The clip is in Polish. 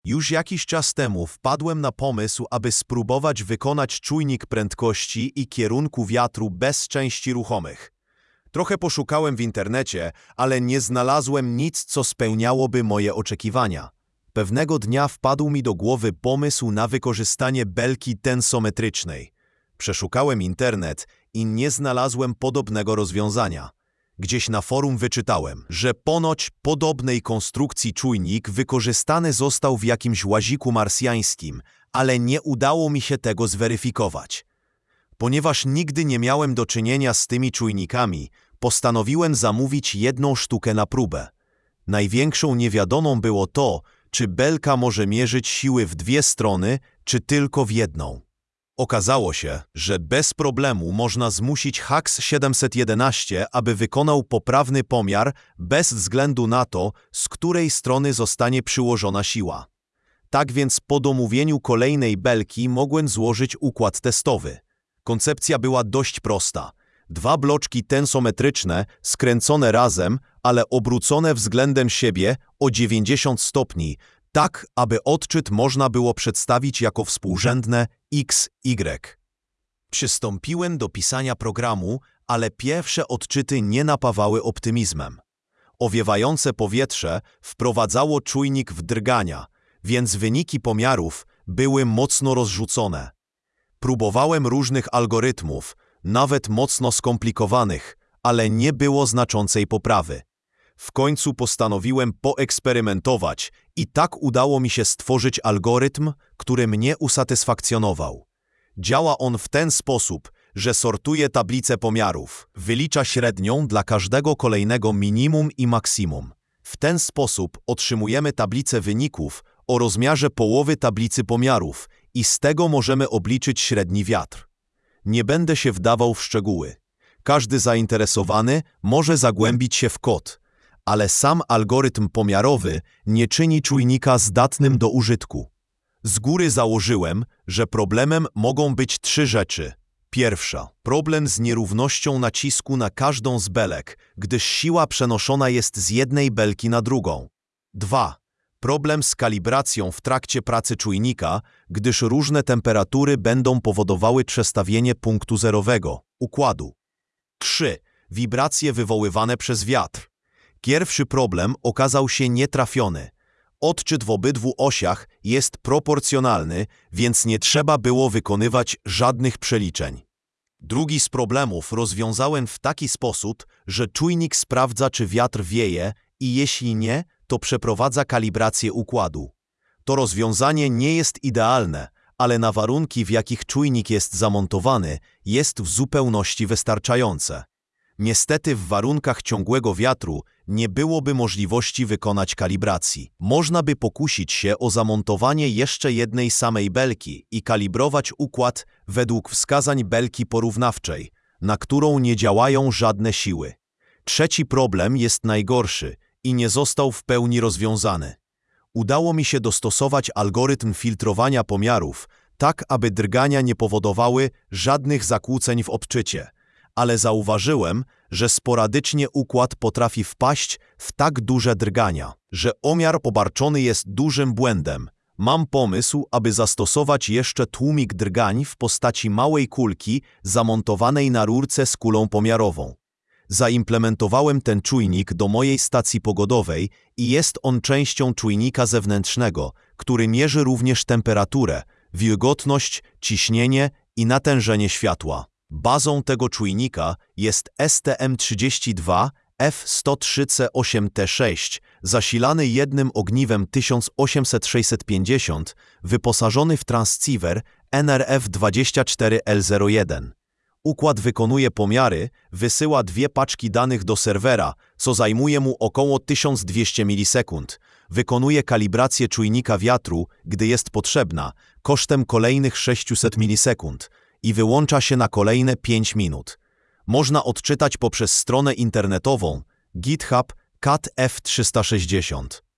Już jakiś czas temu wpadłem na pomysł, aby spróbować wykonać czujnik prędkości i kierunku wiatru bez części ruchomych. Trochę poszukałem w internecie, ale nie znalazłem nic, co spełniałoby moje oczekiwania. Pewnego dnia wpadł mi do głowy pomysł na wykorzystanie belki tensometrycznej. Przeszukałem internet i nie znalazłem podobnego rozwiązania. Gdzieś na forum wyczytałem, że ponoć podobnej konstrukcji czujnik wykorzystany został w jakimś łaziku marsjańskim, ale nie udało mi się tego zweryfikować. Ponieważ nigdy nie miałem do czynienia z tymi czujnikami, postanowiłem zamówić jedną sztukę na próbę. Największą niewiadomą było to, czy belka może mierzyć siły w dwie strony, czy tylko w jedną. Okazało się, że bez problemu można zmusić HAX 711, aby wykonał poprawny pomiar bez względu na to, z której strony zostanie przyłożona siła. Tak więc po domówieniu kolejnej belki mogłem złożyć układ testowy. Koncepcja była dość prosta. 2 bloczki tensometryczne skręcone razem, ale obrócone względem siebie o 90 stopni, tak aby odczyt można było przedstawić jako współrzędne x, y. Przystąpiłem do pisania programu, ale pierwsze odczyty nie napawały optymizmem. Owiewające powietrze wprowadzało czujnik w drgania, więc wyniki pomiarów były mocno rozrzucone. Próbowałem różnych algorytmów, nawet mocno skomplikowanych, ale nie było znaczącej poprawy. W końcu postanowiłem poeksperymentować i tak udało mi się stworzyć algorytm, który mnie usatysfakcjonował. Działa on w ten sposób, że sortuje tablicę pomiarów, wylicza średnią dla każdego kolejnego minimum i maksimum. W ten sposób otrzymujemy tablicę wyników o rozmiarze połowy tablicy pomiarów i z tego możemy obliczyć średni wiatr. Nie będę się wdawał w szczegóły. Każdy zainteresowany może zagłębić się w kod, ale sam algorytm pomiarowy nie czyni czujnika zdatnym do użytku. Z góry założyłem, że problemem mogą być 3 rzeczy. Pierwsza, problem z nierównością nacisku na każdą z belek, gdyż siła przenoszona jest z jednej belki na drugą. 2. Problem z kalibracją w trakcie pracy czujnika, gdyż różne temperatury będą powodowały przestawienie punktu zerowego, układu. 3. Wibracje wywoływane przez wiatr. Pierwszy problem okazał się nietrafiony. Odczyt w obydwu osiach jest proporcjonalny, więc nie trzeba było wykonywać żadnych przeliczeń. Drugi z problemów rozwiązałem w taki sposób, że czujnik sprawdza, czy wiatr wieje i jeśli nie, to przeprowadza kalibrację układu. To rozwiązanie nie jest idealne, ale na warunki, w jakich czujnik jest zamontowany, jest w zupełności wystarczające. Niestety w warunkach ciągłego wiatru nie byłoby możliwości wykonać kalibracji. Można by pokusić się o zamontowanie jeszcze jednej samej belki i kalibrować układ według wskazań belki porównawczej, na którą nie działają żadne siły. Trzeci problem jest najgorszy i nie został w pełni rozwiązany. Udało mi się dostosować algorytm filtrowania pomiarów tak, aby drgania nie powodowały żadnych zakłóceń w odczycie, ale zauważyłem, że sporadycznie układ potrafi wpaść w tak duże drgania, że omiar obarczony jest dużym błędem. Mam pomysł, aby zastosować jeszcze tłumik drgań w postaci małej kulki zamontowanej na rurce z kulą pomiarową. Zaimplementowałem ten czujnik do mojej stacji pogodowej i jest on częścią czujnika zewnętrznego, który mierzy również temperaturę, wilgotność, ciśnienie i natężenie światła. Bazą tego czujnika jest STM32F103C8T6, zasilany jednym ogniwem 1800-650, wyposażony w transceiver NRF24L01. Układ wykonuje pomiary, wysyła 2 paczki danych do serwera, co zajmuje mu około 1200 milisekund. Wykonuje kalibrację czujnika wiatru, gdy jest potrzebna, kosztem kolejnych 600 milisekund i wyłącza się na kolejne 5 minut. Można odczytać poprzez stronę internetową GitHub CAT F360.